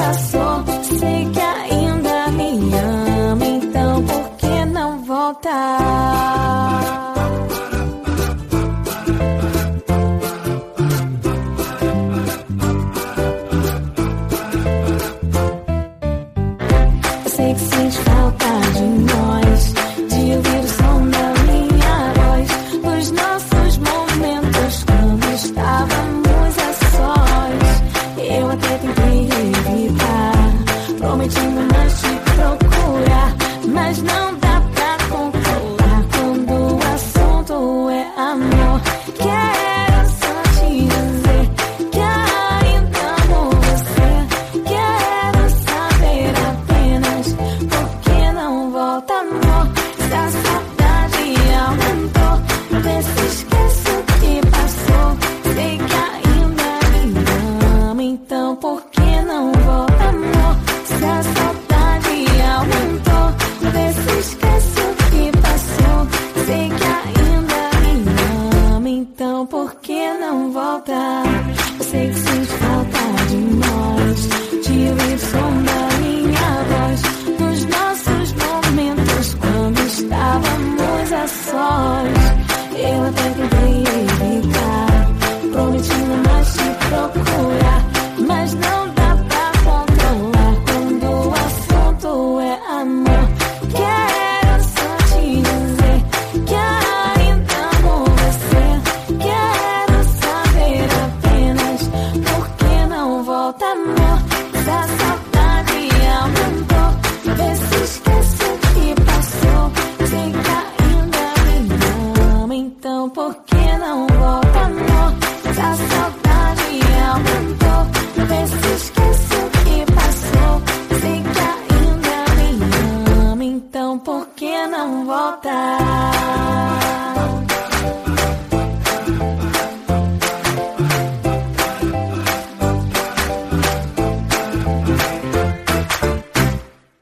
passou. Sei que ainda me ama, então por que não voltar? Sei que sente falta de nós, de ouvir o som da minha voz, dos nossos momentos quando estávamos a sós. Eu até tentei evitar, prometindo mais te procurar, mas não dá pra controlar quando o assunto é amor. Quero só te dizer que ainda amo você. Quero saber apenas por que não volta, amor. Se a saudade aumentou, vê se esquece o que passou. Sei que ainda me ama, então por que não volta, amor? Se a saudade aumentou, vê se esquece o que passou. Sei que ainda me ama, então por que não volta? Eu sei que sente falta de nós, de ouvir o som da minha voz, dos nossos momentos quando estávamos a sós. Eu até tentei evitar, prometindo mais te procurar, mas não dá pra controlar quando o assunto é amor. Quero só te dizer que ainda amo você. Quero saber apenas por que não volta, amor. Se a saudade aumentou, vê se esquece o que passou. Sei que ainda me ama, então por que não volta, amor? Se a saudade aumentou, vê se esquece o que passou. Sei que ainda me ama, então por que não volta?